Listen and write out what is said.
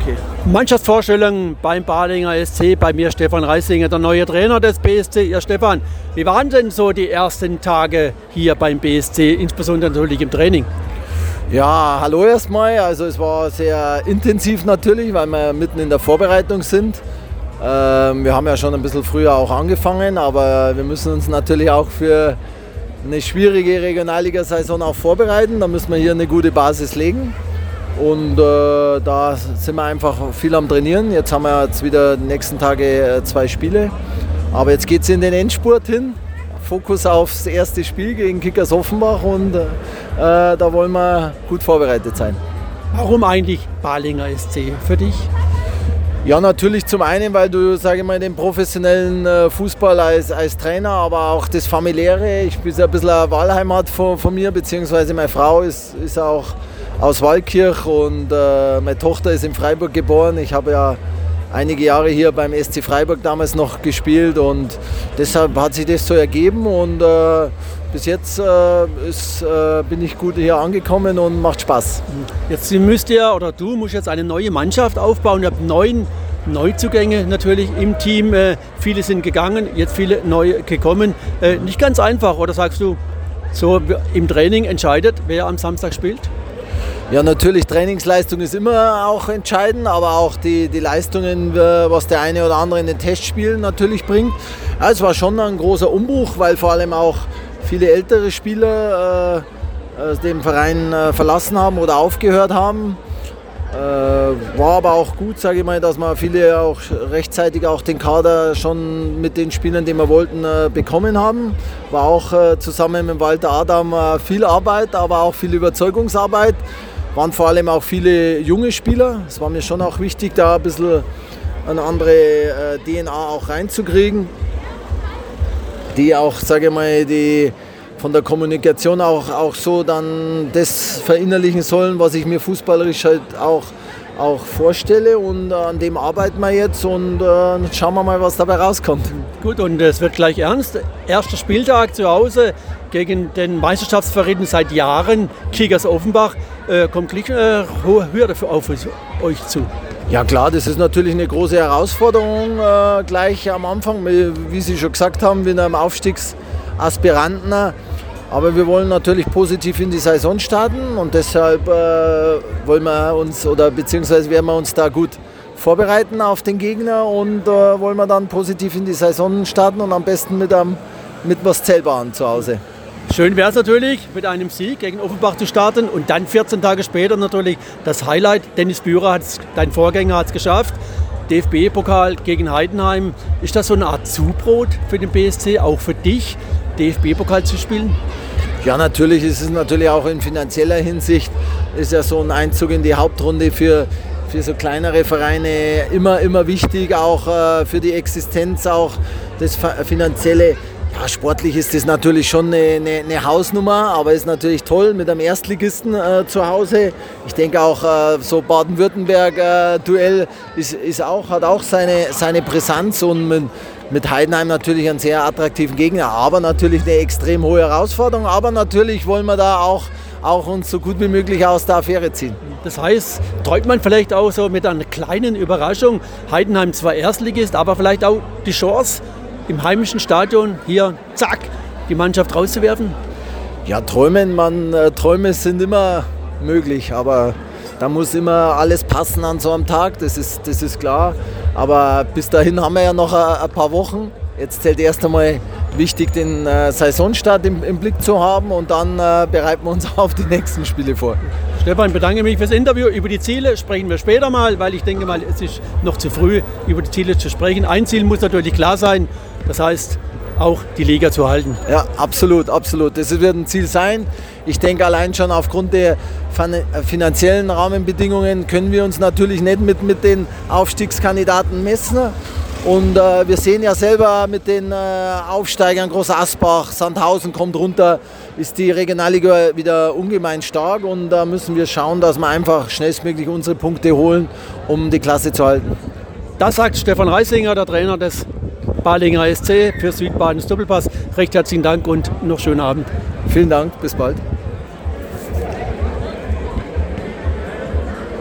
Okay. Mannschaftsvorstellung beim Balinger SC, bei mir Stefan Reisinger, der neue Trainer des BSC. Ja, Stefan, wie waren denn so die ersten Tage hier beim BSC, insbesondere natürlich im Training? Ja, hallo erstmal. Also es war sehr intensiv natürlich, weil wir mitten in der Vorbereitung sind. Wir haben ja schon ein bisschen früher auch angefangen, aber wir müssen uns natürlich auch für eine schwierige Regionalliga-Saison auch vorbereiten. Da müssen wir hier eine gute Basis legen. Und da sind wir einfach viel am Trainieren. Jetzt haben wir jetzt wieder die nächsten Tage 2 Spiele. Aber jetzt geht es in den Endspurt hin. Fokus aufs erste Spiel gegen Kickers Offenbach und da wollen wir gut vorbereitet sein. Warum eigentlich Balinger SC für dich? Ja, natürlich zum einen, weil du, sage ich mal, den professionellen Fußball als Trainer, aber auch das Familiäre. Ich bin ja ein bisschen eine Wahlheimat von mir, beziehungsweise meine Frau ist auch aus Waldkirch und meine Tochter ist in Freiburg geboren. Ich habe ja einige Jahre hier beim SC Freiburg damals noch gespielt und deshalb hat sich das so ergeben und bis jetzt bin ich gut hier angekommen und macht Spaß. Jetzt müsst ihr oder du musst jetzt eine neue Mannschaft aufbauen. Ihr habt 9 Neuzugänge natürlich im Team. Viele sind gegangen, jetzt viele neu gekommen. Nicht ganz einfach, oder sagst du, so im Training entscheidet, wer am Samstag spielt? Ja, natürlich, Trainingsleistung ist immer auch entscheidend, aber auch die Leistungen, was der eine oder andere in den Testspielen natürlich bringt. Ja, es war schon ein großer Umbruch, weil vor allem auch viele ältere Spieler den Verein verlassen haben oder aufgehört haben. War aber auch gut, sage ich mal, dass wir viele auch rechtzeitig auch den Kader schon mit den Spielern, die wir wollten, bekommen haben. War auch zusammen mit Walter Adam viel Arbeit, aber auch viel Überzeugungsarbeit. Waren vor allem auch viele junge Spieler. Es war mir schon auch wichtig, da ein bisschen eine andere DNA auch reinzukriegen. Die auch, sage ich mal, die von der Kommunikation auch so dann das verinnerlichen sollen, was ich mir fußballerisch halt auch vorstelle. Und an dem arbeiten wir jetzt und schauen wir mal, was dabei rauskommt. Gut, und es wird gleich ernst. Erster Spieltag zu Hause gegen den Meisterschaftsfavoriten seit Jahren, Kickers Offenbach. Kommt gleich eine hohe Hürde auf euch zu. Ja klar, das ist natürlich eine große Herausforderung gleich am Anfang. Wie Sie schon gesagt haben, wir haben Aufstiegsaspiranten. Aber wir wollen natürlich positiv in die Saison starten und deshalb wollen wir uns beziehungsweise werden wir uns da gut vorbereiten auf den Gegner und wollen wir dann positiv in die Saison starten und am besten mit was Zählbarem zu Hause. Schön wäre es natürlich, mit einem Sieg gegen Offenbach zu starten und dann 14 Tage später natürlich das Highlight. Dennis Bührer, dein Vorgänger, hat es geschafft. DFB-Pokal gegen Heidenheim. Ist das so eine Art Zubrot für den BSC, auch für dich, DFB-Pokal zu spielen? Ja, natürlich ist es natürlich auch in finanzieller Hinsicht, ist ja so ein Einzug in die Hauptrunde für so kleinere Vereine immer wichtig, auch für die Existenz, auch das Finanzielle. Ja, sportlich ist das natürlich schon eine Hausnummer, aber ist natürlich toll mit einem Erstligisten zu Hause. Ich denke auch so Baden-Württemberg-Duell hat auch seine Brisanz und mit Heidenheim natürlich einen sehr attraktiven Gegner, aber natürlich eine extrem hohe Herausforderung. Aber natürlich wollen wir da auch uns so gut wie möglich aus der Affäre ziehen. Das heißt, träumt man vielleicht auch so mit einer kleinen Überraschung, Heidenheim zwar Erstligist, aber vielleicht auch die Chance, im heimischen Stadion hier, zack, die Mannschaft rauszuwerfen? Ja, Träume sind immer möglich, aber da muss immer alles passen an so einem Tag, das ist klar. Aber bis dahin haben wir ja noch ein paar Wochen. Jetzt zählt erst einmal wichtig, den Saisonstart im Blick zu haben und dann bereiten wir uns auf die nächsten Spiele vor. Stefan, bedanke mich fürs Interview. Über die Ziele sprechen wir später mal, weil ich denke mal, es ist noch zu früh, über die Ziele zu sprechen. Ein Ziel muss natürlich klar sein, das heißt, auch die Liga zu halten. Ja, absolut. Das wird ein Ziel sein. Ich denke, allein schon aufgrund der finanziellen Rahmenbedingungen können wir uns natürlich nicht mit den Aufstiegskandidaten messen. Und wir sehen ja selber mit den Aufsteigern, Groß Asbach, Sandhausen kommt runter, ist die Regionalliga wieder ungemein stark und da müssen wir schauen, dass wir einfach schnellstmöglich unsere Punkte holen, um die Klasse zu halten. Das sagt Stefan Reisinger, der Trainer des Balinger SC für Südbadens Doppelpass. Recht herzlichen Dank und noch schönen Abend. Vielen Dank, bis bald.